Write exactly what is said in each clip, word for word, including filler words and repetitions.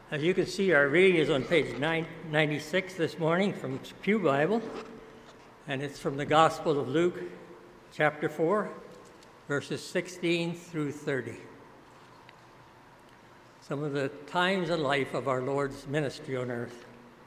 As you can see, our reading is on page nine ninety-six this morning from Pew Bible, and it's from the Gospel of Luke, chapter four, verses sixteen through thirty. Some of the times and life of our Lord's ministry on earth.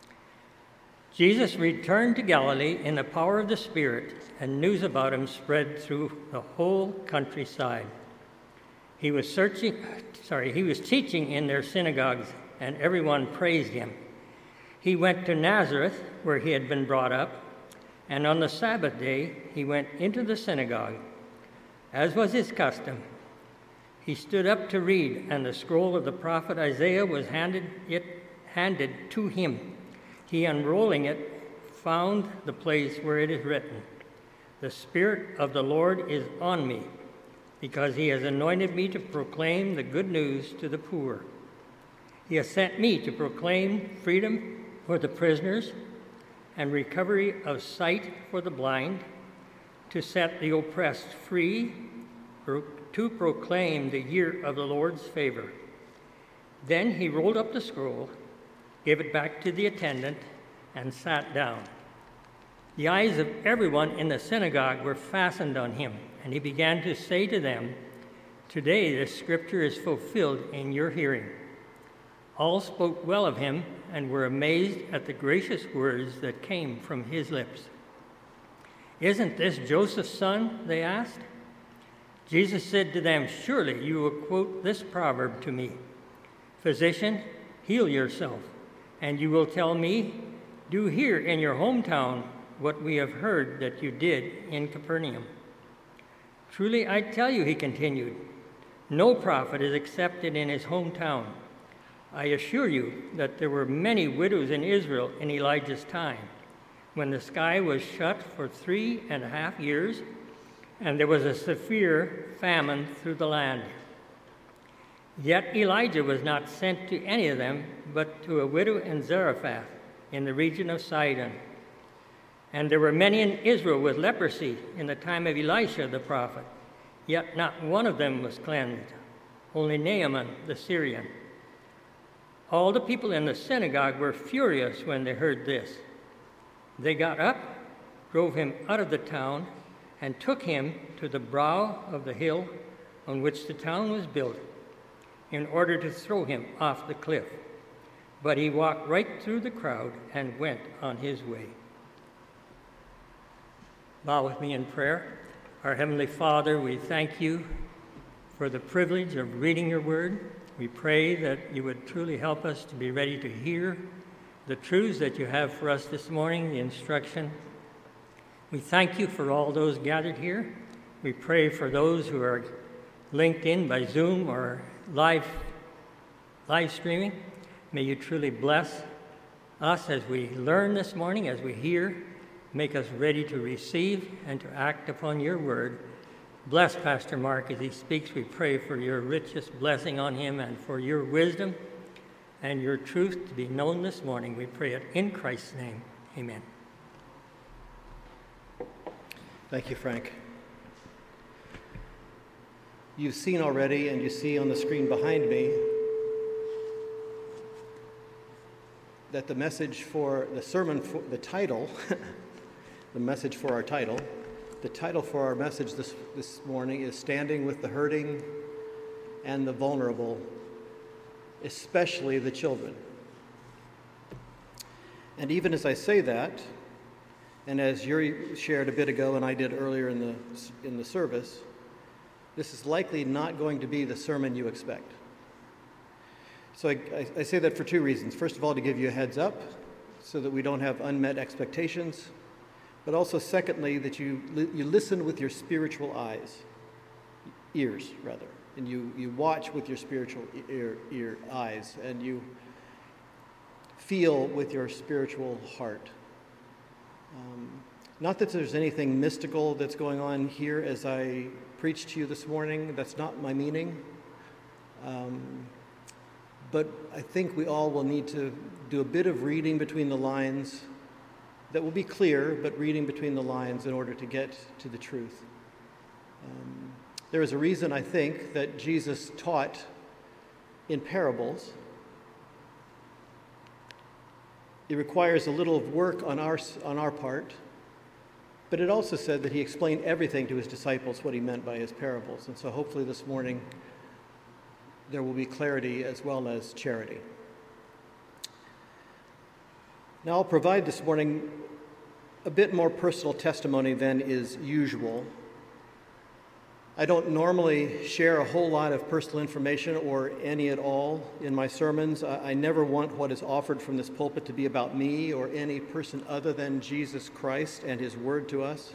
Jesus returned to Galilee in the power of the Spirit, and news about him spread through the whole countryside. He was searching, sorry, he was teaching in their synagogues, and everyone praised him. He went to Nazareth, where he had been brought up, and on the Sabbath day he went into the synagogue. As was his custom, he stood up to read, and the scroll of the prophet Isaiah was handed, it, handed to him. He, unrolling it, found the place where it is written, "The Spirit of the Lord is on me, because he has anointed me to proclaim the good news to the poor. He has sent me to proclaim freedom for the prisoners and recovery of sight for the blind, to set the oppressed free, to proclaim the year of the Lord's favor." Then he rolled up the scroll, gave it back to the attendant, and sat down. The eyes of everyone in the synagogue were fastened on him, and he began to say to them, "Today this scripture is fulfilled in your hearing." All spoke well of him and were amazed at the gracious words that came from his lips. "Isn't this Joseph's son?" they asked. Jesus said to them, "Surely you will quote this proverb to me, 'Physician, heal yourself,' and you will tell me, 'Do here in your hometown what we have heard that you did in Capernaum.' Truly I tell you," he continued, "no prophet is accepted in his hometown. I assure you that there were many widows in Israel in Elijah's time, when the sky was shut for three and a half years, and there was a severe famine through the land. Yet Elijah was not sent to any of them, but to a widow in Zarephath, in the region of Sidon. And there were many in Israel with leprosy in the time of Elisha the prophet, yet not one of them was cleansed, only Naaman the Syrian. All the people in the synagogue were furious when they heard this. They got up, drove him out of the town, and took him to the brow of the hill on which the town was built, in order to throw him off the cliff. But he walked right through the crowd and went on his way." Bow with me in prayer. Our Heavenly Father, we thank you for the privilege of reading your word. We pray that you would truly help us to be ready to hear the truths that you have for us this morning, the instruction. We thank you for all those gathered here. We pray for those who are linked in by Zoom or live, live streaming. May you truly bless us as we learn this morning, as we hear. Make us ready to receive and to act upon your word. Bless Pastor Mark as he speaks. We pray for your richest blessing on him and for your wisdom and your truth to be known this morning. We pray it in Christ's name. Amen. Thank you, Frank. You've seen already, and you see on the screen behind me, that the message for the sermon, for the title, the message for our title, the title for our message this, this morning is Standing with the Hurting and the Vulnerable, especially the children. And even as I say that, and as Yuri shared a bit ago and I did earlier in the, in the service, this is likely not going to be the sermon you expect. So I, I, I say that for two reasons. First of all, to give you a heads up so that we don't have unmet expectations, but also secondly, that you li- you listen with your spiritual eyes, ears rather, and you, you watch with your spiritual ear, ear eyes, and you feel with your spiritual heart. Um, not that there's anything mystical that's going on here as I preach to you this morning. That's not my meaning. Um, but I think we all will need to do a bit of reading between the lines that will be clear, but reading between the lines in order to get to the truth. Um, there is a reason, I think, that Jesus taught in parables It requires a little work on our, on our part, but it also said that he explained everything to his disciples, what he meant by his parables. And so hopefully this morning there will be clarity as well as charity. Now I'll provide this morning a bit more personal testimony than is usual. I don't normally share a whole lot of personal information or any at all in my sermons. I, I never want what is offered from this pulpit to be about me or any person other than Jesus Christ and his word to us.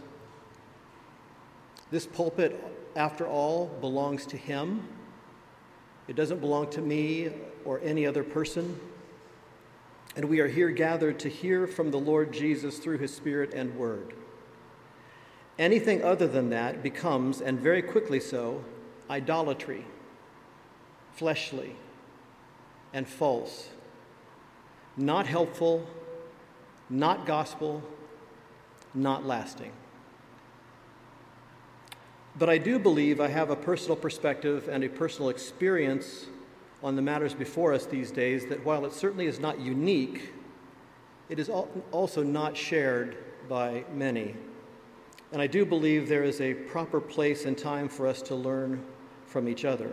This pulpit, after all, belongs to him. It doesn't belong to me or any other person. And we are here gathered to hear from the Lord Jesus through his Spirit and word. Anything other than that becomes, and very quickly so, idolatry, fleshly, and false, not helpful, not gospel, not lasting. But I do believe I have a personal perspective and a personal experience on the matters before us these days that while it certainly is not unique, it is also not shared by many. And I do believe there is a proper place and time for us to learn from each other.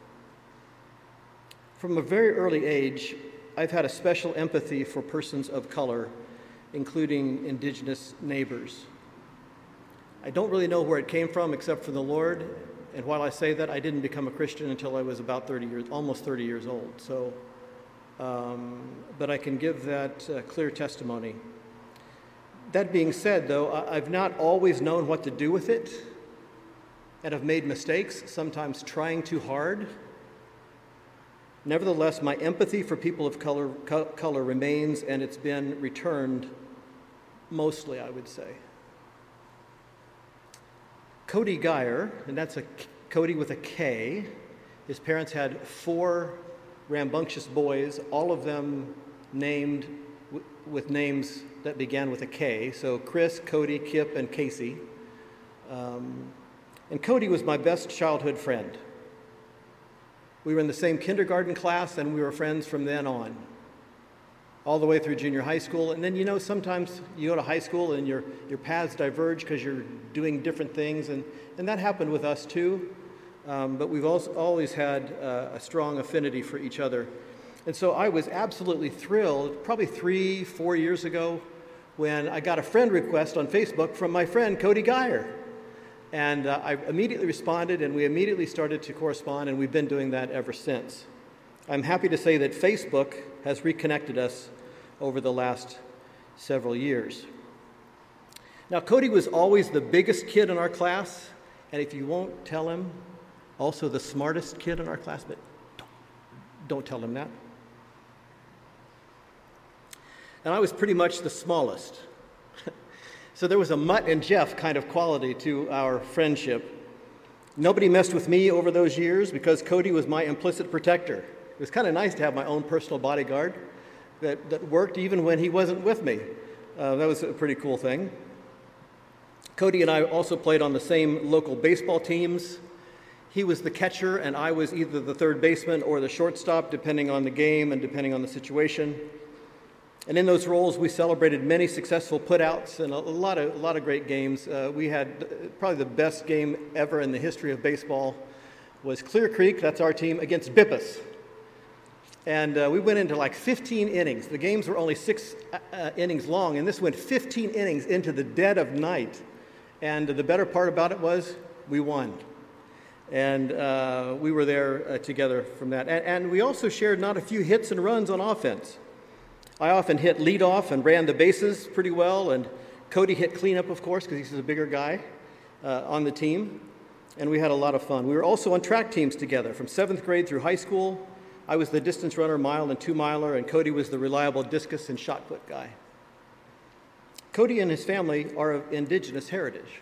From a very early age, I've had a special empathy for persons of color, including indigenous neighbors. I don't really know where it came from except for the Lord, and while I say that, I didn't become a Christian until I was about thirty years, almost thirty years old. So, um, but I can give that uh, clear testimony. That being said, though, I've not always known what to do with it, and have made mistakes, sometimes trying too hard. Nevertheless, my empathy for people of color, co- color remains, and it's been returned mostly, I would say. Cody Geyer, and that's a Cody with a K. His parents had four rambunctious boys, all of them named w- with names that began with a K. So Chris, Cody, Kip, and Casey. Um, and Cody was my best childhood friend. We were in the same kindergarten class, and we were friends from then on, all the way through junior high school. And then, you know, sometimes you go to high school and your your paths diverge because you're doing different things, and, and that happened with us too. Um, but we've also always had uh, a strong affinity for each other. And so I was absolutely thrilled, probably three, four years ago, when I got a friend request on Facebook from my friend Cody Geyer. And uh, I immediately responded, and we immediately started to correspond, and we've been doing that ever since. I'm happy to say that Facebook has reconnected us over the last several years. Now, Cody was always the biggest kid in our class, and if you won't tell him, also the smartest kid in our class, but don't, don't tell him that. And I was pretty much the smallest. So there was a Mutt and Jeff kind of quality to our friendship. Nobody messed with me over those years because Cody was my implicit protector. It was kind of nice to have my own personal bodyguard that, that worked even when he wasn't with me. Uh, that was a pretty cool thing. Cody and I also played on the same local baseball teams. He was the catcher, and I was either the third baseman or the shortstop, depending on the game and depending on the situation. And in those roles, we celebrated many successful putouts and a lot of a lot of great games. Uh, we had probably the best game ever in the history of baseball was Clear Creek, that's our team, against Bippus. And uh, we went into like fifteen innings. The games were only six uh, innings long, and this went fifteen innings into the dead of night. And the better part about it was we won. And uh, we were there uh, together from that. And, and we also shared not a few hits and runs on offense. I often hit leadoff and ran the bases pretty well, and Cody hit cleanup, of course, because he's a bigger guy uh, on the team, and we had a lot of fun. We were also on track teams together from seventh grade through high school. I was the distance runner, mile and two-miler, and Cody was the reliable discus and shot put guy. Cody and his family are of indigenous heritage,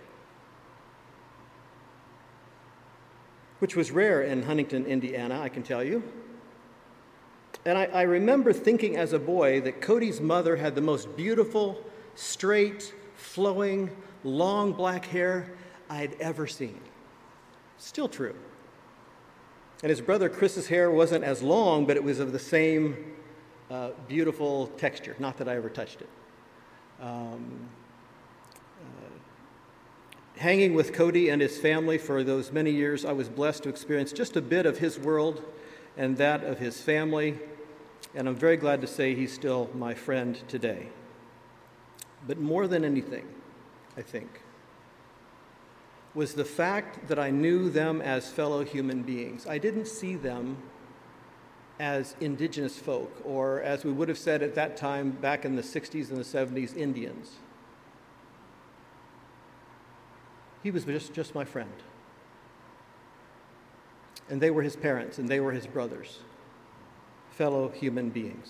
which was rare in Huntington, Indiana, I can tell you. And I, I remember thinking as a boy that Cody's mother had the most beautiful, straight, flowing, long black hair I'd ever seen. Still true. And his brother Chris's hair wasn't as long, but it was of the same uh, beautiful texture. Not that I ever touched it. Um, uh, hanging with Cody and his family for those many years, I was blessed to experience just a bit of his world and that of his family, and I'm very glad to say he's still my friend today. But more than anything, I think, was the fact that I knew them as fellow human beings. I didn't see them as indigenous folk, or as we would have said at that time back in the sixties and the seventies, Indians. He was just, just my friend. And they were his parents, and they were his brothers, fellow human beings.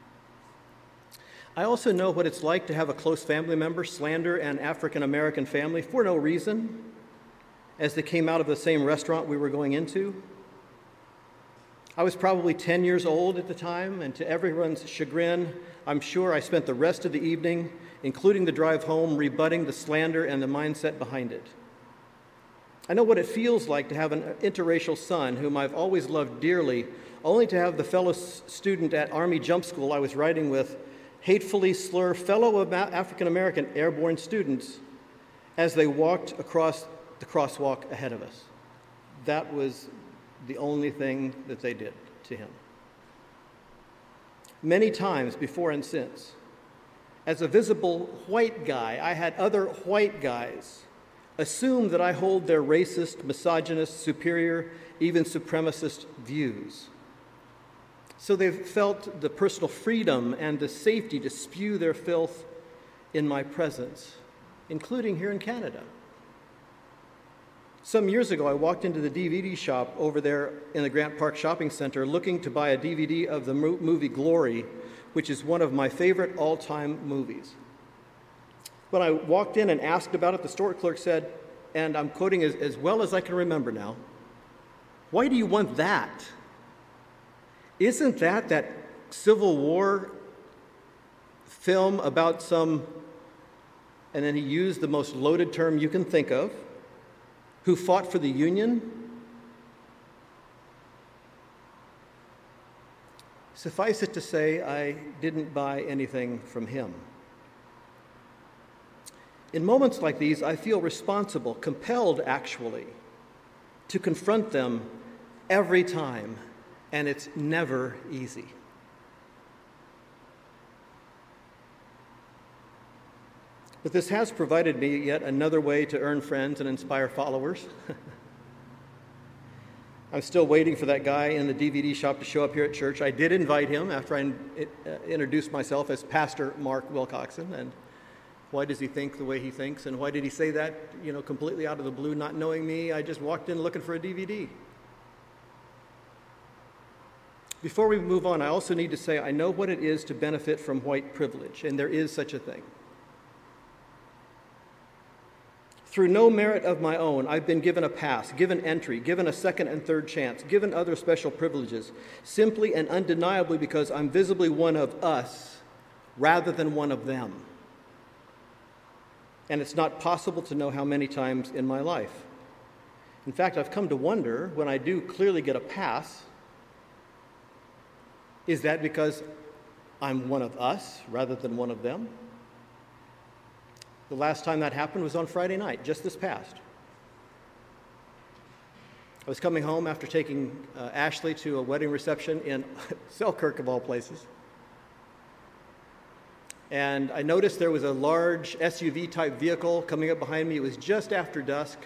I also know what it's like to have a close family member slander an African American family for no reason, as they came out of the same restaurant we were going into. I was probably ten years old at the time, and to everyone's chagrin, I'm sure I spent the rest of the evening, including the drive home, rebutting the slander and the mindset behind it. I know what it feels like to have an interracial son whom I've always loved dearly, only to have the fellow student at Army Jump School I was riding with hatefully slur fellow African American airborne students as they walked across the crosswalk ahead of us. That was the only thing that they did to him. Many times before and since, as a visible white guy, I had other white guys assume that I hold their racist, misogynist, superior, even supremacist views. So they've felt the personal freedom and the safety to spew their filth in my presence, including here in Canada. Some years ago, I walked into the D V D shop over there in the Grant Park Shopping Center looking to buy a D V D of the movie Glory, which is one of my favorite all-time movies. When I walked in and asked about it, the store clerk said, and I'm quoting as, as well as I can remember now, "Why do you want that? Isn't that that Civil War film about some," and then he used the most loaded term you can think of, "who fought for the Union?" Suffice it to say, I didn't buy anything from him. In moments like these, I feel responsible, compelled actually, to confront them every time, and it's never easy. But this has provided me yet another way to earn friends and inspire followers. I'm still waiting for that guy in the D V D shop to show up here at church. I did invite him after I in, uh, introduced myself as Pastor Mark Wilcoxon. And why does he think the way he thinks? And why did he say that, you know, completely out of the blue, not knowing me? I just walked in looking for a D V D. Before we move on, I also need to say I know what it is to benefit from white privilege, and there is such a thing. Through no merit of my own, I've been given a pass, given entry, given a second and third chance, given other special privileges, simply and undeniably because I'm visibly one of us rather than one of them. And it's not possible to know how many times in my life. In fact, I've come to wonder, when I do clearly get a pass, is that because I'm one of us rather than one of them? The last time that happened was on Friday night, just this past. I was coming home after taking uh, Ashley to a wedding reception in Selkirk, of all places. And I noticed there was a large S U V-type vehicle coming up behind me. It was just after dusk.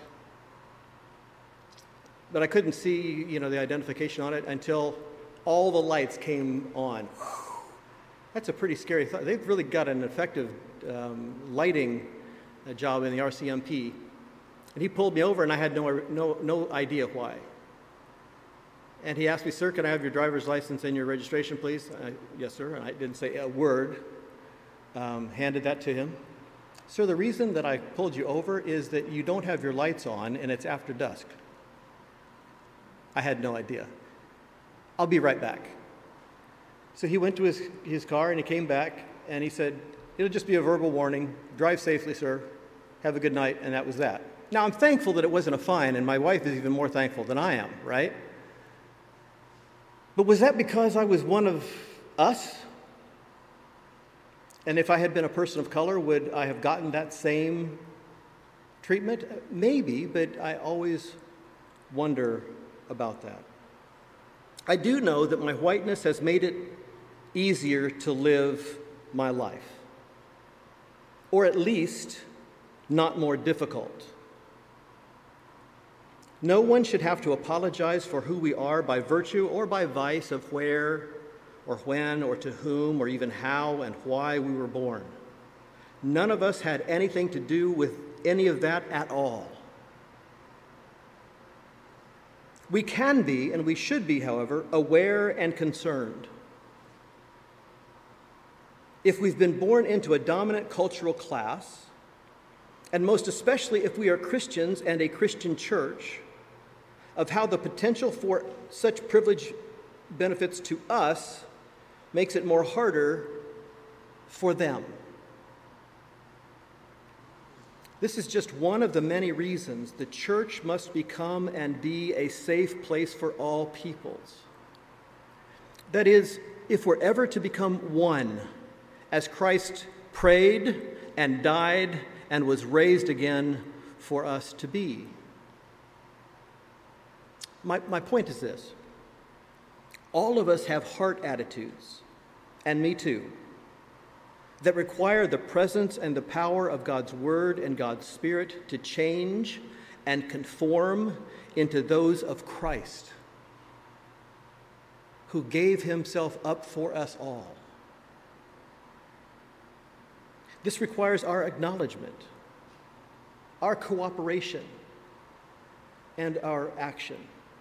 But I couldn't see, you know, the identification on it until all the lights came on. That's a pretty scary thought. They've really got an effective um, lighting uh, job in the R C M P. And he pulled me over, and I had no, no, no idea why. And he asked me, "Sir, can I have your driver's license and your registration, please?" I, "Yes, sir." And I didn't say a word. Um, handed that to him. "Sir, the reason that I pulled you over is that you don't have your lights on, and it's after dusk." I had no idea. "I'll be right back." So he went to his, his car, and he came back, and he said, "It'll just be a verbal warning. Drive safely, sir. Have a good night," and that was that. Now, I'm thankful that it wasn't a fine, and my wife is even more thankful than I am, right? But was that because I was one of us And if I had been a person of color, would I have gotten that same treatment? Maybe, but I always wonder about that. I do know that my whiteness has made it easier to live my life, or at least not more difficult. No one should have to apologize for who we are by virtue or by vice of where or when or to whom or even how and why we were born. None of us had anything to do with any of that at all. We can be, and we should be, however, aware and concerned. If we've been born into a dominant cultural class, and most especially if we are Christians and a Christian church, of how the potential for such privilege benefits to us makes it more harder for them. This is just one of the many reasons the church must become and be a safe place for all peoples. That is, if we're ever to become one, as Christ prayed and died and was raised again for us to be. My, my point is this. All of us have heart attitudes, and me too, that require the presence and the power of God's Word and God's Spirit to change and conform into those of Christ, who gave himself up for us all. This requires our acknowledgement, our cooperation, and our action.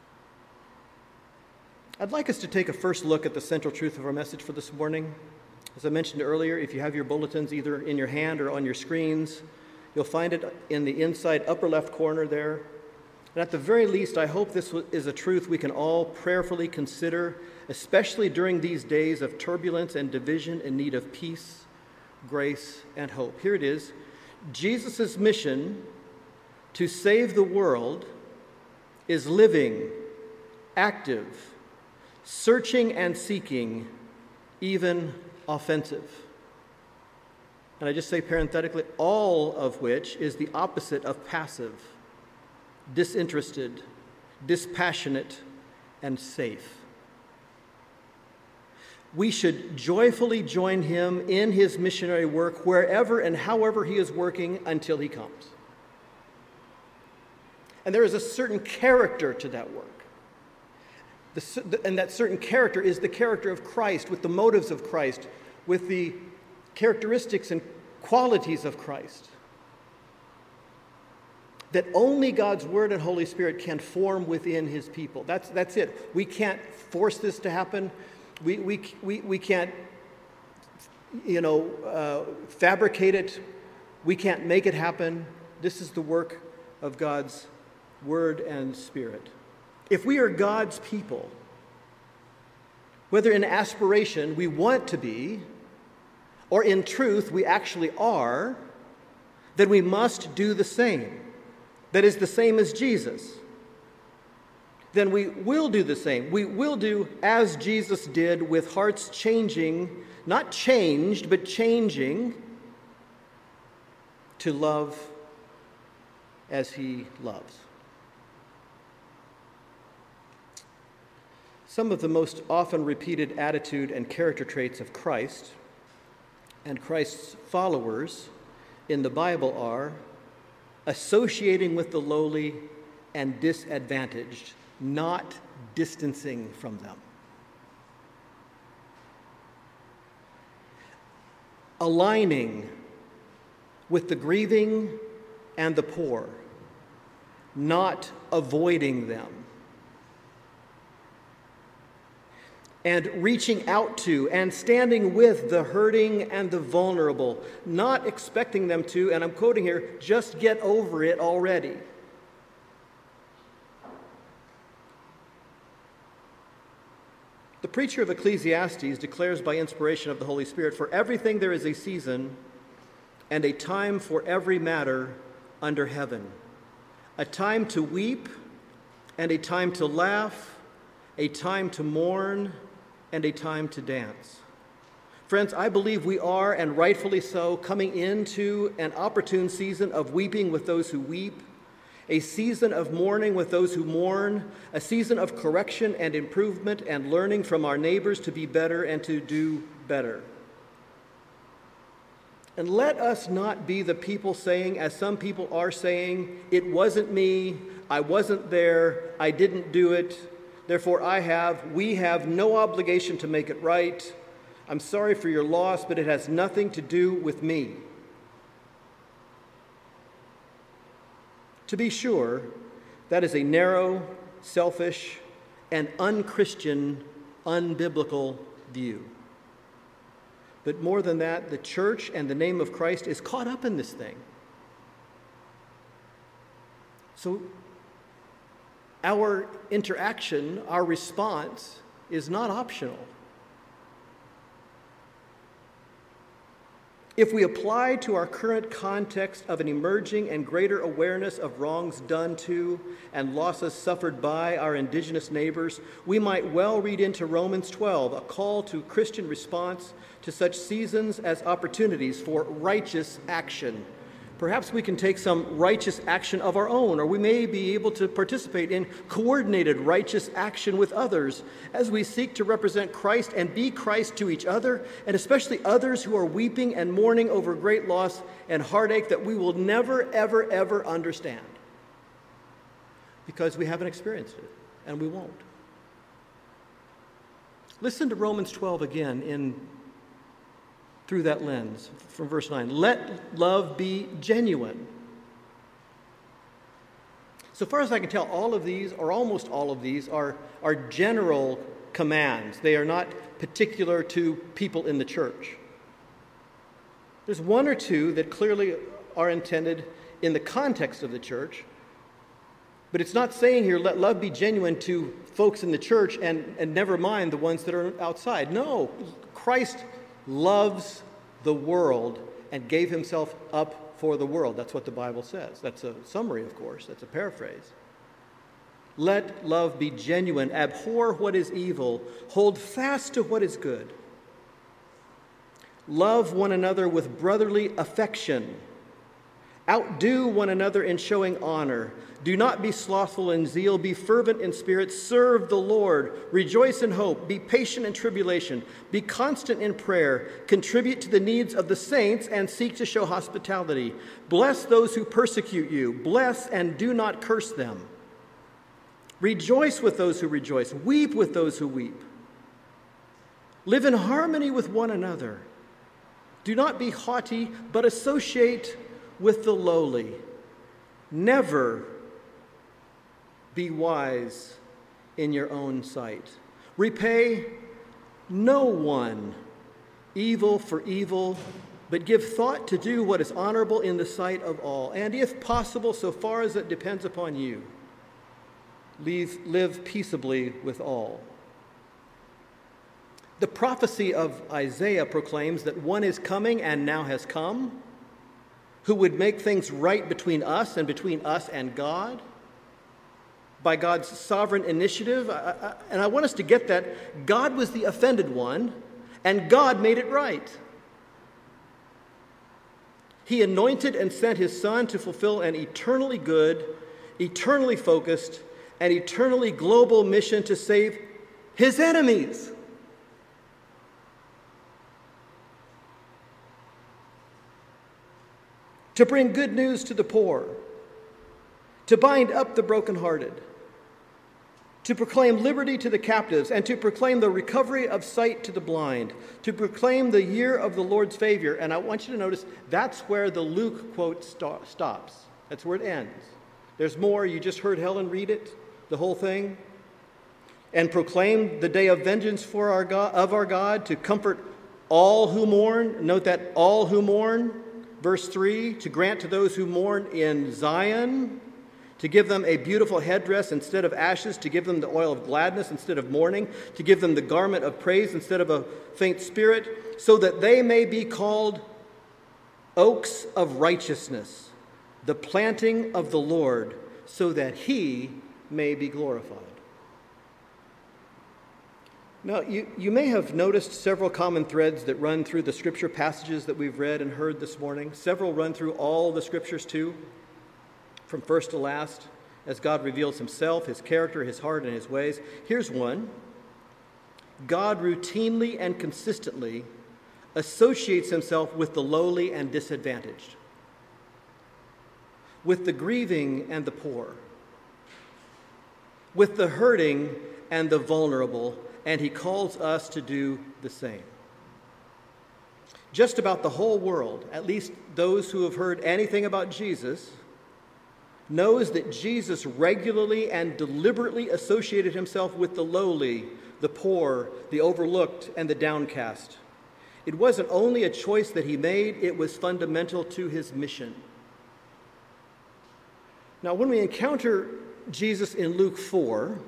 I'd like us to take a first look at the central truth of our message for this morning. As I mentioned earlier, if you have your bulletins either in your hand or on your screens, you'll find it in the inside upper left corner there. And at the very least, I hope this is a truth we can all prayerfully consider, especially during these days of turbulence and division in need of peace, grace, and hope. Here it is. Jesus' mission to save the world is living, active, searching and seeking, even offensive. And I just say parenthetically, all of which is the opposite of passive, disinterested, dispassionate, and safe. We should joyfully join him in his missionary work wherever and however he is working until he comes. And there is a certain character to that work. The, and that certain character is the character of Christ, with the motives of Christ, with the characteristics and qualities of Christ, that only God's Word and Holy Spirit can form within his people. That's, that's it. We can't force this to happen. We, we, we, we can't, you know, uh, fabricate it. We can't make it happen. This is the work of God's Word and Spirit. If we are God's people, whether in aspiration we want to be, or in truth we actually are, then we must do the same. That is the same as Jesus. Then we will do the same. We will do as Jesus did, with hearts changing, not changed, but changing to love as he loves. Some of the most often repeated attitude and character traits of Christ and Christ's followers in the Bible are associating with the lowly and disadvantaged, not distancing from them. Aligning with the grieving and the poor, not avoiding them. And reaching out to and standing with the hurting and the vulnerable, not expecting them to, and I'm quoting here, just get over it already. The preacher of Ecclesiastes declares by inspiration of the Holy Spirit, "For everything there is a season and a time for every matter under heaven, a time to weep and a time to laugh, a time to mourn and a time to dance. Friends, I believe we are, and rightfully so, coming into an opportune season of weeping with those who weep, a season of mourning with those who mourn, a season of correction and improvement and learning from our neighbors to be better and to do better. And let us not be the people saying, as some people are saying, it wasn't me, I wasn't there, I didn't do it, therefore I have, we have no obligation to make it right. I'm sorry for your loss, but it has nothing to do with me. To be sure, that is a narrow, selfish, and unchristian, unbiblical view. But more than that, the church and the name of Christ is caught up in this thing. So our interaction, our response, is not optional. If we apply to our current context of an emerging and greater awareness of wrongs done to and losses suffered by our indigenous neighbors, we might well read into Romans twelve a call to Christian response to such seasons as opportunities for righteous action. Perhaps we can take some righteous action of our own, or we may be able to participate in coordinated righteous action with others as we seek to represent Christ and be Christ to each other, and especially others who are weeping and mourning over great loss and heartache that we will never, ever, ever understand because we haven't experienced it, and we won't. Listen to Romans twelve again in through that lens, from verse nine. Let love be genuine. So far as I can tell, all of these, or almost all of these, are, are general commands. They are not particular to people in the church. There's one or two that clearly are intended in the context of the church, but it's not saying here, let love be genuine to folks in the church and, and never mind the ones that are outside. No, Christ loves the world and gave himself up for the world. That's what the Bible says. That's a summary, of course. That's a paraphrase. Let love be genuine. Abhor what is evil. Hold fast to what is good. Love one another with brotherly affection. Outdo one another in showing honor. Do not be slothful in zeal. Be fervent in spirit. Serve the Lord. Rejoice in hope. Be patient in tribulation. Be constant in prayer. Contribute to the needs of the saints and seek to show hospitality. Bless those who persecute you. Bless and do not curse them. Rejoice with those who rejoice. Weep with those who weep. Live in harmony with one another. Do not be haughty, but associate with the lowly. Never be wise in your own sight. Repay no one evil for evil, but give thought to do what is honorable in the sight of all. And if possible, so far as it depends upon you, live, live peaceably with all. The prophecy of Isaiah proclaims that one is coming and now has come, who would make things right between us and between us and God by God's sovereign initiative. I, I, and I want us to get that God was the offended one, and God made it right. He anointed and sent his Son to fulfill an eternally good, eternally focused, and eternally global mission to save his enemies. To bring good news to the poor, to bind up the brokenhearted, to proclaim liberty to the captives, and to proclaim the recovery of sight to the blind, to proclaim the year of the Lord's favor. And I want you to notice that's where the Luke quote sto- stops. That's where it ends. There's more. You just heard Helen read it, the whole thing. And proclaim the day of vengeance for our God, of our God, to comfort all who mourn. Note that all who mourn. Verse three, to grant to those who mourn in Zion, to give them a beautiful headdress instead of ashes, to give them the oil of gladness instead of mourning, to give them the garment of praise instead of a faint spirit, so that they may be called oaks of righteousness, the planting of the Lord, so that he may be glorified. Now, you, you may have noticed several common threads that run through the scripture passages that we've read and heard this morning. Several run through all the scriptures too, from first to last, as God reveals himself, his character, his heart, and his ways. Here's one. God routinely and consistently associates himself with the lowly and disadvantaged, with the grieving and the poor, with the hurting and the vulnerable, and he calls us to do the same. Just about the whole world, at least those who have heard anything about Jesus, knows that Jesus regularly and deliberately associated himself with the lowly, the poor, the overlooked, and the downcast. It wasn't only a choice that he made, it was fundamental to his mission. Now, when we encounter Jesus in Luke four,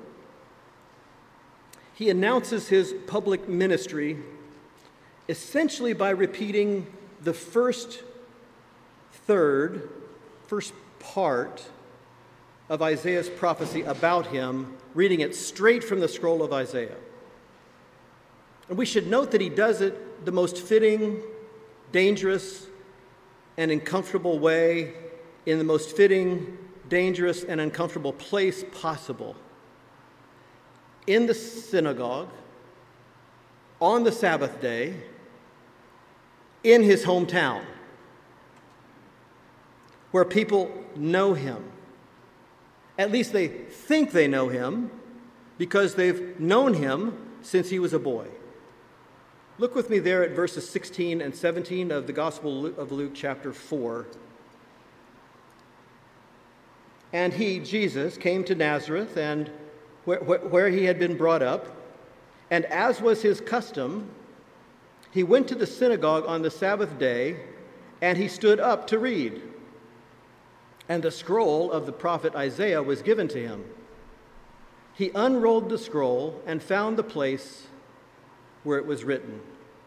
he announces his public ministry essentially by repeating the first third, first part of Isaiah's prophecy about him, reading it straight from the scroll of Isaiah. And we should note that he does it the most fitting, dangerous, and uncomfortable way, in the most fitting, dangerous, and uncomfortable place possible. In the synagogue, on the Sabbath day, in his hometown, where people know him. At least they think they know him because they've known him since he was a boy. Look with me there at verses sixteen and seventeen of the Gospel of Luke, chapter four. And he, Jesus, came to Nazareth, and where, where, where he had been brought up, and as was his custom, he went to the synagogue on the Sabbath day, and he stood up to read. And the scroll of the prophet Isaiah was given to him. He unrolled the scroll and found the place where it was written.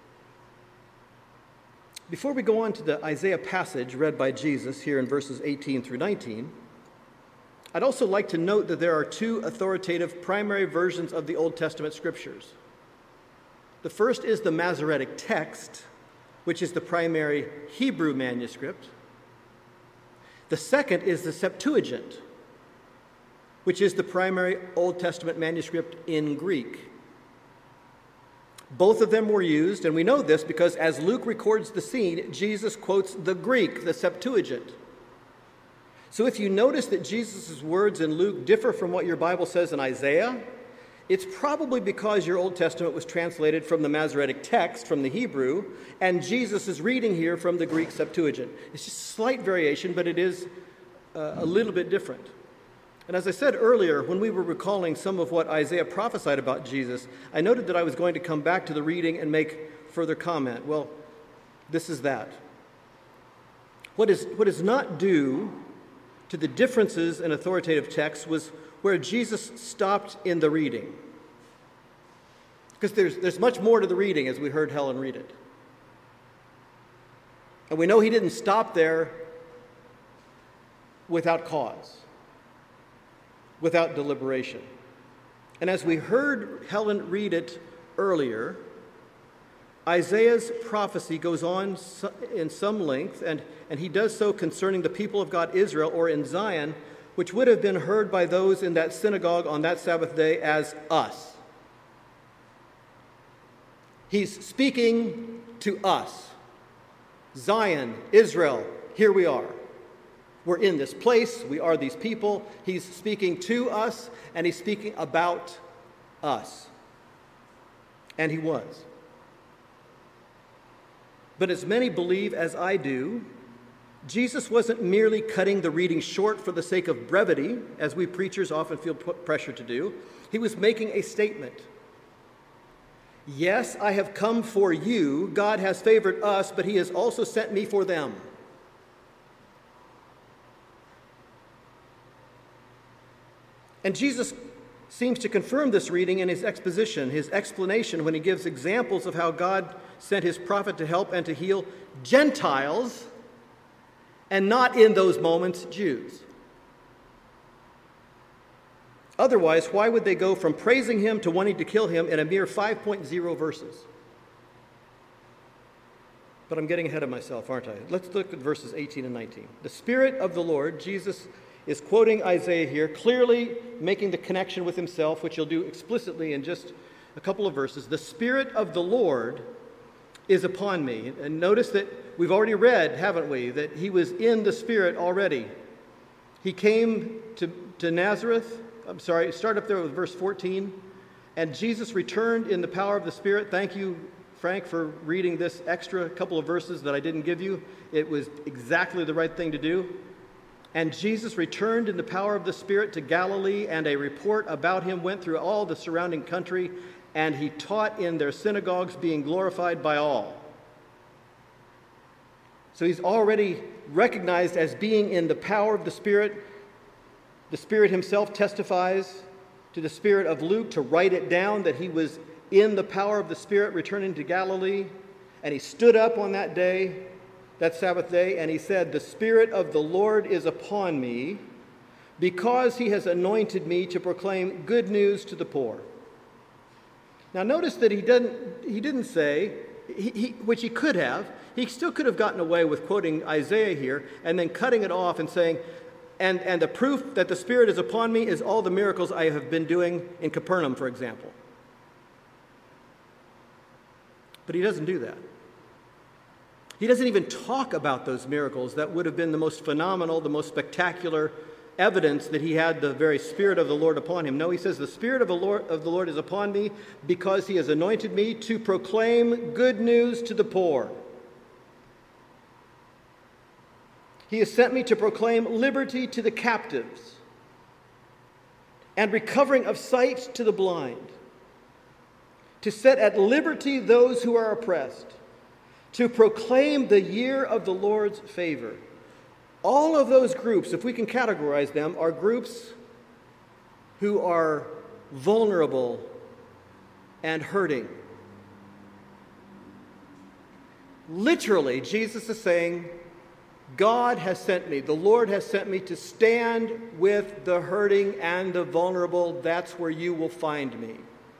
Before we go on to the Isaiah passage read by Jesus here in verses eighteen through nineteen, I'd also like to note that there are two authoritative primary versions of the Old Testament scriptures. The first is the Masoretic text, which is the primary Hebrew manuscript. The second is the Septuagint, which is the primary Old Testament manuscript in Greek. Both of them were used, and we know this because as Luke records the scene, Jesus quotes the Greek, the Septuagint. So if you notice that Jesus' words in Luke differ from what your Bible says in Isaiah, it's probably because your Old Testament was translated from the Masoretic text, from the Hebrew, and Jesus is reading here from the Greek Septuagint. It's just a slight variation, but it is uh, a little bit different. And as I said earlier, when we were recalling some of what Isaiah prophesied about Jesus, I noted that I was going to come back to the reading and make further comment. Well, this is that. What is, what is not due to the differences in authoritative texts was where Jesus stopped in the reading. Because there's, there's much more to the reading, as we heard Helen read it. And we know he didn't stop there without cause, without deliberation. And as we heard Helen read it earlier, Isaiah's prophecy goes on in some length, and, and he does so concerning the people of God, Israel, or in Zion, which would have been heard by those in that synagogue on that Sabbath day as us. He's speaking to us. Zion, Israel, here we are. We're in this place. We are these people. He's speaking to us, and he's speaking about us. And he was. But as many believe as I do, Jesus wasn't merely cutting the reading short for the sake of brevity, as we preachers often feel pressure to do. He was making a statement. Yes, I have come for you. God has favored us, but he has also sent me for them. And Jesus seems to confirm this reading in his exposition, his explanation, when he gives examples of how God sent his prophet to help and to heal Gentiles, and not in those moments Jews. Otherwise, why would they go from praising him to wanting to kill him in a mere five point oh verses? But I'm getting ahead of myself, aren't I? Let's look at verses eighteen and nineteen. The Spirit of the Lord, Jesus is quoting Isaiah here, clearly making the connection with himself, which he'll do explicitly in just a couple of verses. The Spirit of the Lord is upon me. And notice that we've already read, haven't we, that he was in the Spirit already. He came to, to Nazareth. I'm sorry, start up there with verse fourteen. And Jesus returned in the power of the Spirit. Thank you, Frank, for reading this extra couple of verses that I didn't give you. It was exactly the right thing to do. And Jesus returned in the power of the Spirit to Galilee, and a report about him went through all the surrounding country, and he taught in their synagogues, being glorified by all. So he's already recognized as being in the power of the Spirit. The Spirit himself testifies to the Spirit of Luke to write it down that he was in the power of the Spirit returning to Galilee. And he stood up on that day, that Sabbath day, and he said, "The Spirit of the Lord is upon me, because he has anointed me to proclaim good news to the poor." Now notice that he didn't, he didn't say, he, he, which he could have, he still could have gotten away with quoting Isaiah here and then cutting it off and saying, and, and the proof that the Spirit is upon me is all the miracles I have been doing in Capernaum, for example. But he doesn't do that. He doesn't even talk about those miracles that would have been the most phenomenal, the most spectacular evidence that he had the very Spirit of the Lord upon him. No, he says, "The Spirit of the Lord, of the Lord is upon me, because he has anointed me to proclaim good news to the poor. He has sent me to proclaim liberty to the captives and recovering of sight to the blind, to set at liberty those who are oppressed, to proclaim the year of the Lord's favor." All of those groups, if we can categorize them, are groups who are vulnerable and hurting. Literally, Jesus is saying, God has sent me, the Lord has sent me to stand with the hurting and the vulnerable. That's where you will find me.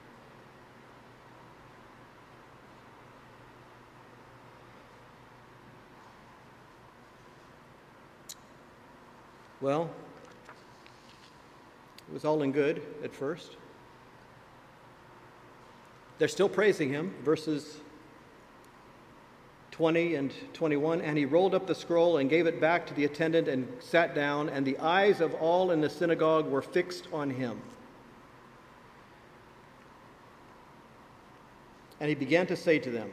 Well, it was all in good at first. They're still praising him, verses twenty and twenty-one. "And he rolled up the scroll and gave it back to the attendant and sat down, and the eyes of all in the synagogue were fixed on him. And he began to say to them,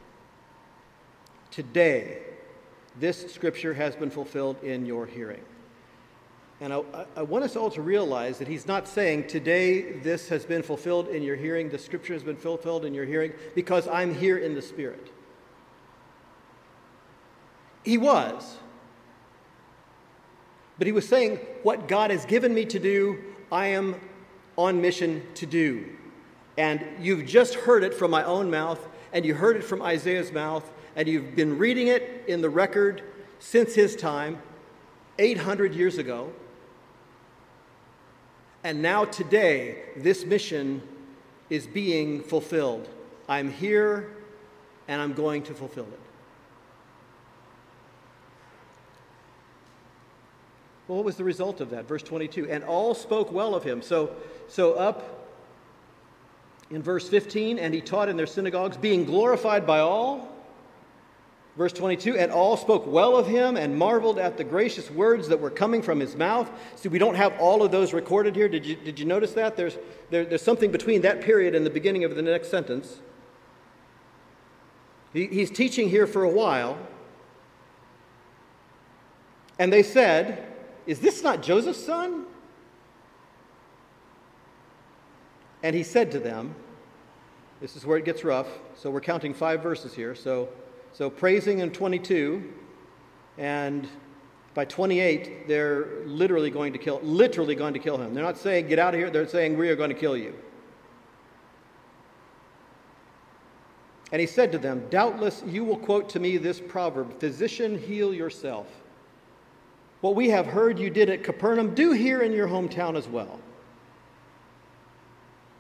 'Today this scripture has been fulfilled in your hearing.'" And I, I want us all to realize that he's not saying, "Today this has been fulfilled in your hearing, the scripture has been fulfilled in your hearing, because I'm here in the Spirit." He was. But he was saying, what God has given me to do, I am on mission to do. And you've just heard it from my own mouth, and you heard it from Isaiah's mouth, and you've been reading it in the record since his time, eight hundred years ago. And now today, this mission is being fulfilled. I'm here, and I'm going to fulfill it. Well, what was the result of that? Verse twenty-two, "And all spoke well of him." So, so up in verse fifteen, "And he taught in their synagogues, being glorified by all." Verse twenty-two, "And all spoke well of him and marveled at the gracious words that were coming from his mouth." See, we don't have all of those recorded here. Did you, did you notice that? There's, there, there's something between that period and the beginning of the next sentence. He, he's teaching here for a while. "And they said, 'Is this not Joseph's son?' And he said to them," this is where it gets rough. So we're counting five verses here. So So praising in twenty-two, and by twenty-eight, they're literally going to kill, literally going to kill him. They're not saying, "Get out of here." They're saying, "We are going to kill you." "And he said to them, 'Doubtless you will quote to me this proverb, "Physician, heal yourself. What we have heard you did at Capernaum, do here in your hometown as well.'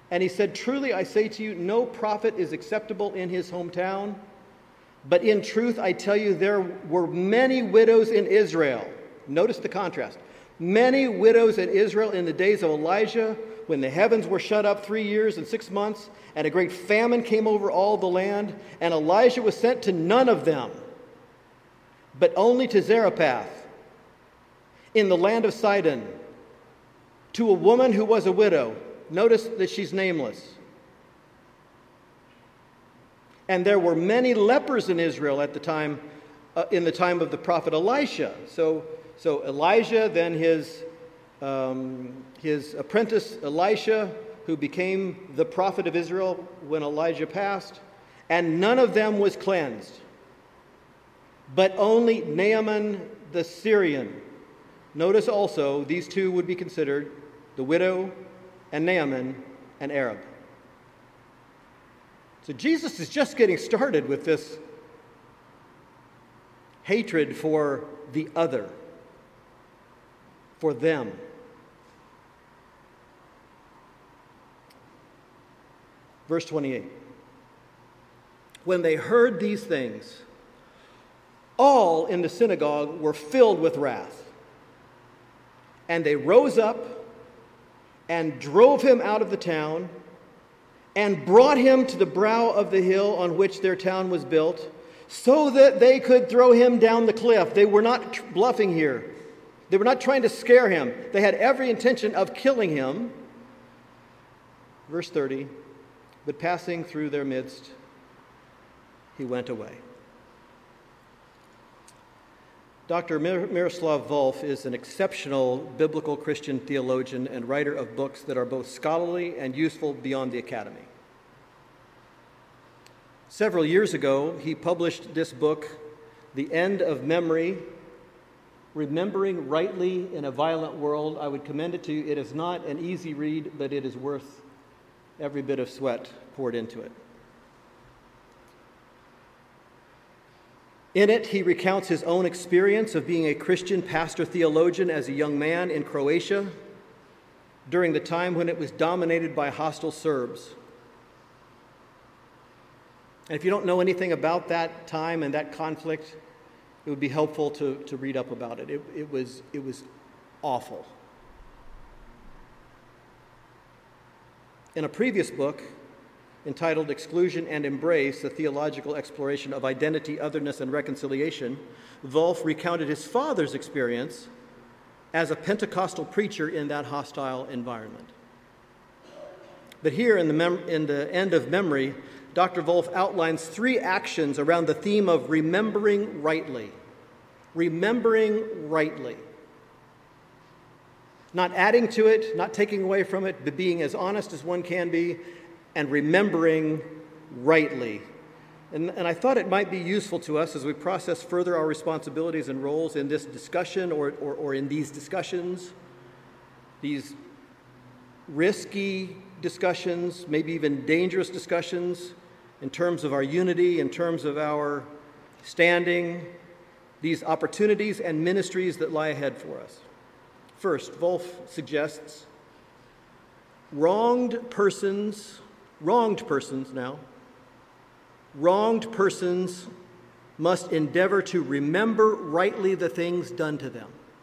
And he said, "Truly I say to you, no prophet is acceptable in his hometown. But in truth, I tell you, there were many widows in Israel." Notice the contrast. Many widows in Israel in the days of Elijah, when the heavens were shut up three years and six months, and a great famine came over all the land, and Elijah was sent to none of them, but only to Zarephath in the land of Sidon, to a woman who was a widow. Notice that she's nameless. And there were many lepers in Israel at the time, uh, in the time of the prophet Elisha. So, so Elijah, then his um, his apprentice Elisha, who became the prophet of Israel when Elijah passed, and none of them was cleansed, but only Naaman the Syrian. Notice also these two would be considered, the widow and Naaman, an Arab. So Jesus is just getting started with this hatred for the other, for them. Verse twenty-eight. When they heard these things, all in the synagogue were filled with wrath. And they rose up and drove him out of the town and brought him to the brow of the hill on which their town was built, so that they could throw him down the cliff. They were not bluffing here. They were not trying to scare him. They had every intention of killing him. Verse thirty, but passing through their midst, he went away. Doctor Miroslav Volf is an exceptional biblical Christian theologian and writer of books that are both scholarly and useful beyond the academy. Several years ago, he published this book, The End of Memory, Remembering Rightly in a Violent World. I would commend it to you. It is not an easy read, but it is worth every bit of sweat poured into it. In it, he recounts his own experience of being a Christian pastor theologian as a young man in Croatia during the time when it was dominated by hostile Serbs. And if you don't know anything about that time and that conflict, it would be helpful to, to read up about it. It, it was, it was awful. In a previous book, entitled Exclusion and Embrace, a theological exploration of identity, otherness, and reconciliation, Volf recounted his father's experience as a Pentecostal preacher in that hostile environment. But here in the, mem- in the End of Memory, Doctor Volf outlines three actions around the theme of remembering rightly. Remembering rightly. Not adding to it, not taking away from it, but being as honest as one can be, and remembering rightly. And, and I thought it might be useful to us as we process further our responsibilities and roles in this discussion or, or, or in these discussions, these risky discussions, maybe even dangerous discussions in terms of our unity, in terms of our standing, these opportunities and ministries that lie ahead for us. First, Volf suggests wronged persons Wronged persons now, wronged persons must endeavor to remember rightly the things done to them.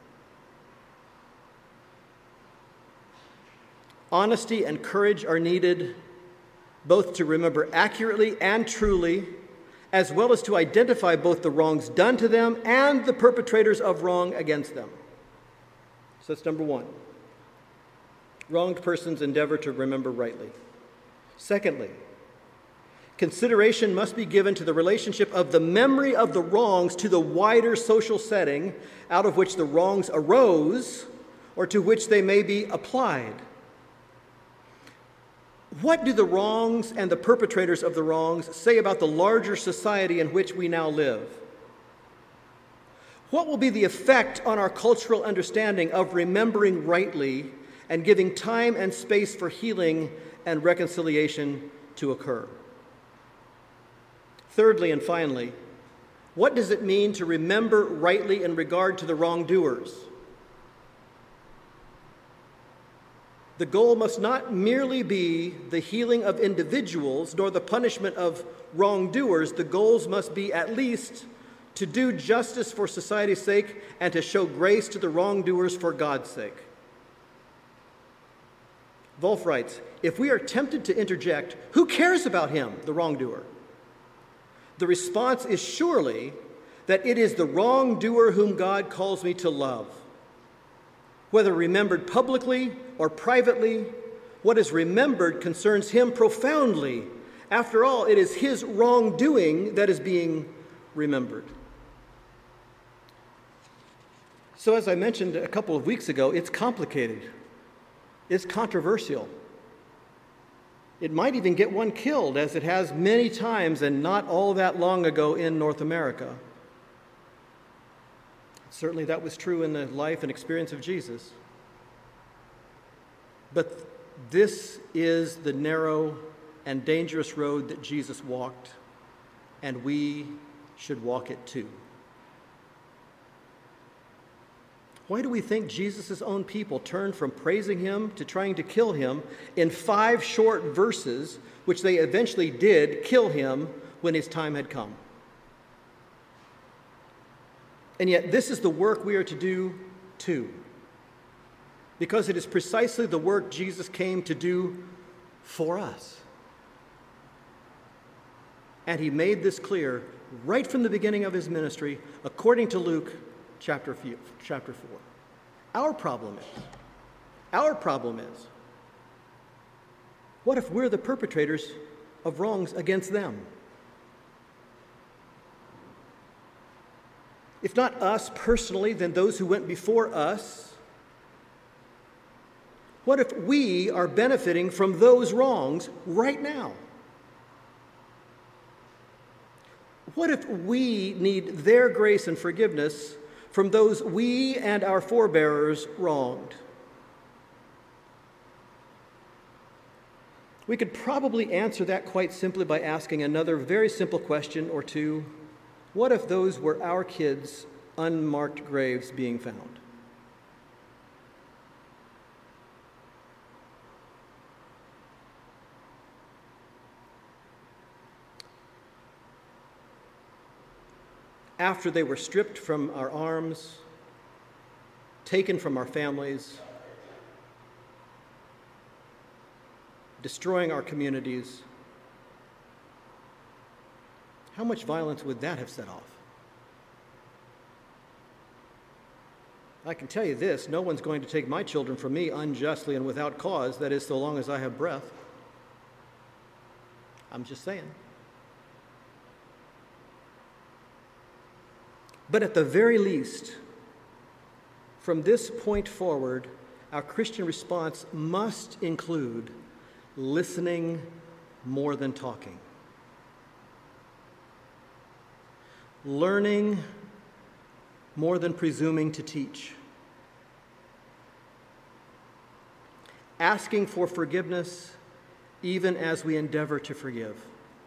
Honesty and courage are needed both to remember accurately and truly, as well as to identify both the wrongs done to them and the perpetrators of wrong against them. So that's number one. Wronged persons endeavor to remember rightly. Secondly, consideration must be given to the relationship of the memory of the wrongs to the wider social setting out of which the wrongs arose or to which they may be applied. What do the wrongs and the perpetrators of the wrongs say about the larger society in which we now live? What will be the effect on our cultural understanding of remembering rightly and giving time and space for healing and reconciliation to occur? Thirdly and finally, what does it mean to remember rightly in regard to the wrongdoers? The goal must not merely be the healing of individuals nor the punishment of wrongdoers. The goals must be at least to do justice for society's sake and to show grace to the wrongdoers for God's sake. Wolf writes, if we are tempted to interject, who cares about him, the wrongdoer? The response is surely that it is the wrongdoer whom God calls me to love. Whether remembered publicly or privately, what is remembered concerns him profoundly. After all, it is his wrongdoing that is being remembered. So as I mentioned a couple of weeks ago, it's complicated. It's controversial. It might even get one killed, as it has many times and not all that long ago in North America. Certainly that was true in the life and experience of Jesus. But this is the narrow and dangerous road that Jesus walked, and we should walk it too. Why do we think Jesus' own people turned from praising him to trying to kill him in five short verses, which they eventually did kill him when his time had come? And yet this is the work we are to do too, because it is precisely the work Jesus came to do for us. And he made this clear right from the beginning of his ministry, according to Luke chapter four. Our problem is, our problem is, what if we're the perpetrators of wrongs against them? If not us personally, then those who went before us. What if we are benefiting from those wrongs right now? What if we need their grace and forgiveness from those we and our forebears wronged? We could probably answer that quite simply by asking another very simple question or two. What if those were our kids' unmarked graves being found? After they were stripped from our arms, taken from our families, destroying our communities, how much violence would that have set off? I can tell you this, no one's going to take my children from me unjustly and without cause, that is, so long as I have breath. I'm just saying. But at the very least, from this point forward, our Christian response must include listening more than talking, learning more than presuming to teach, asking for forgiveness even as we endeavor to forgive,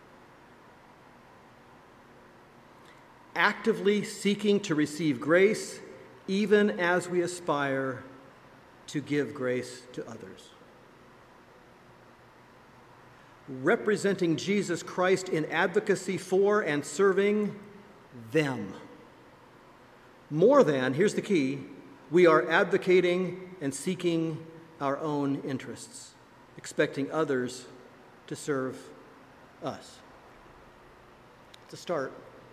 actively seeking to receive grace even as we aspire to give grace to others. Representing Jesus Christ in advocacy for and serving them. More than, here's the key, we are advocating and seeking our own interests, expecting others to serve us. It's a start.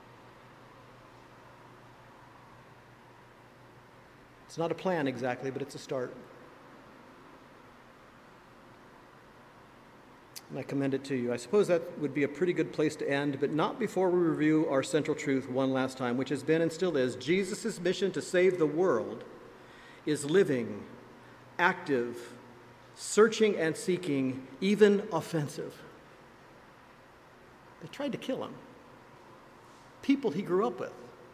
It's not a plan exactly, but it's a start. And I commend it to you. I suppose that would be a pretty good place to end, but not before we review our central truth one last time, which has been and still is, Jesus' mission to save the world is living, active, searching and seeking, even offensive. They tried to kill him. People he grew up with.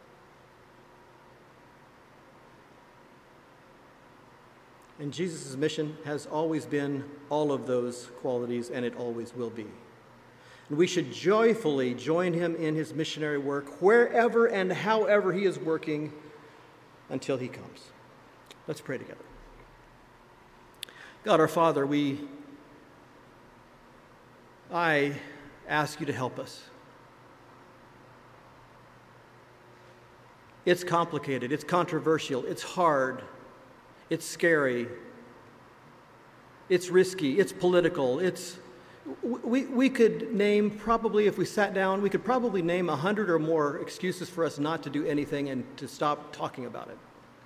And Jesus' mission has always been all of those qualities, and it always will be. And we should joyfully join him in his missionary work wherever and however he is working until he comes. Let's pray together. God our Father, we, I ask you to help us. It's complicated, it's controversial, it's hard, it's scary, it's risky, it's political, it's, we, we could name probably, if we sat down, we could probably name a hundred or more excuses for us not to do anything and to stop talking about it.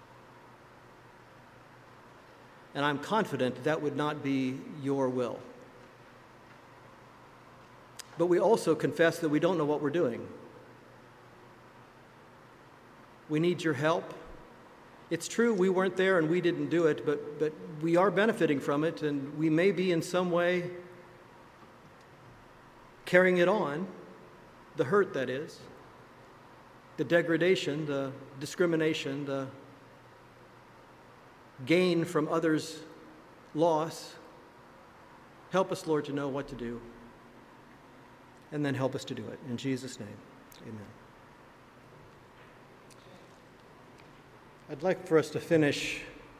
And I'm confident that would not be your will. But we also confess that we don't know what we're doing. We need your help. It's true we weren't there and we didn't do it, but, but we are benefiting from it, and we may be in some way carrying it on, the hurt that is, the degradation, the discrimination, the gain from others' loss. Help us, Lord, to know what to do, and then help us to do it. In Jesus' name, amen. I'd like for us to finish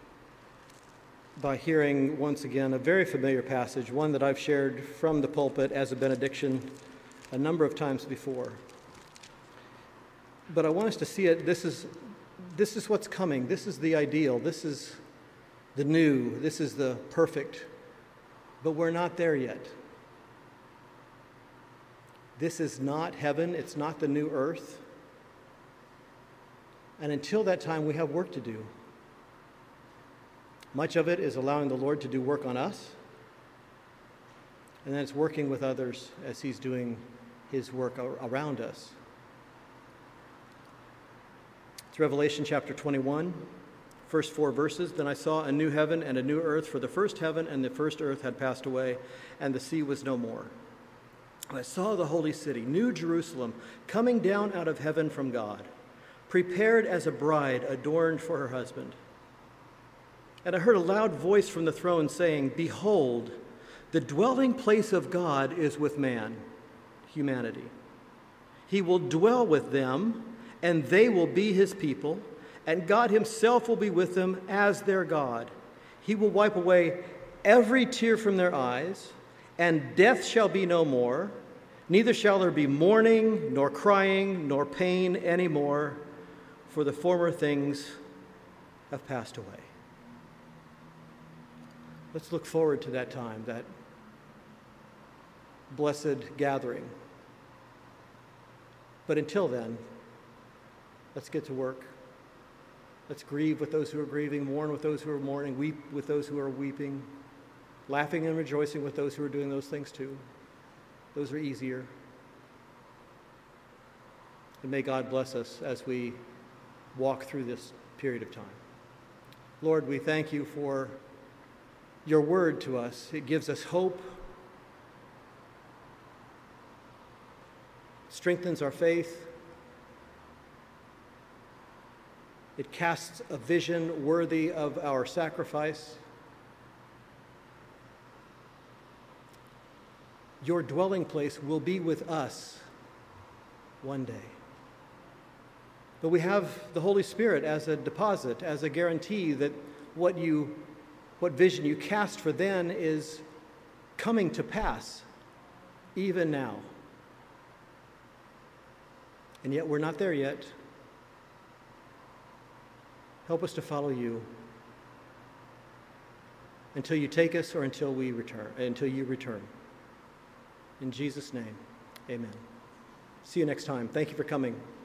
by hearing once again a very familiar passage, one that I've shared from the pulpit as a benediction a number of times before. But I want us to see it. This is, this is what's coming. This is the ideal. This is the new. This is the perfect. But we're not there yet. This is not heaven. It's not the new earth. And until that time, we have work to do. Much of it is allowing the Lord to do work on us, and then it's working with others as he's doing his work around us. It's Revelation chapter twenty-one, first four verses. Then I saw a new heaven and a new earth, for the first heaven and the first earth had passed away, and the sea was no more. And I saw the holy city, New Jerusalem, coming down out of heaven from God, prepared as a bride adorned for her husband. And I heard a loud voice from the throne saying, "Behold, the dwelling place of God is with man," humanity. "He will dwell with them, and they will be his people, and God himself will be with them as their God. He will wipe away every tear from their eyes, and death shall be no more. Neither shall there be mourning, nor crying, nor pain any more, for the former things have passed away." Let's look forward to that time, that blessed gathering. But until then, let's get to work. Let's grieve with those who are grieving, mourn with those who are mourning, weep with those who are weeping, laughing and rejoicing with those who are doing those things too. Those are easier. And may God bless us as we walk through this period of time. Lord, we thank you for your word to us. It gives us hope, strengthens our faith. It casts a vision worthy of our sacrifice. Your dwelling place will be with us one day. But we have the Holy Spirit as a deposit, as a guarantee that what you, what vision you cast for then is coming to pass, even now. And yet we're not there yet. Help us to follow you until you take us or until we return, until you return. In Jesus' name, amen. See you next time. Thank you for coming.